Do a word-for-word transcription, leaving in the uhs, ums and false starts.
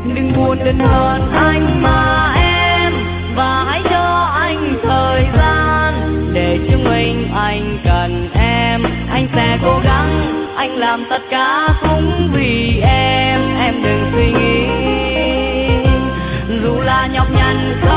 đừng buồn đến hơn anh mà em, và hãy cho anh thời gian để chứng minh anh cần em. Anh sẽ cố gắng, anh làm tất cả cũng vì em. Em đừng suy nghĩ dù là nhọc nhằn.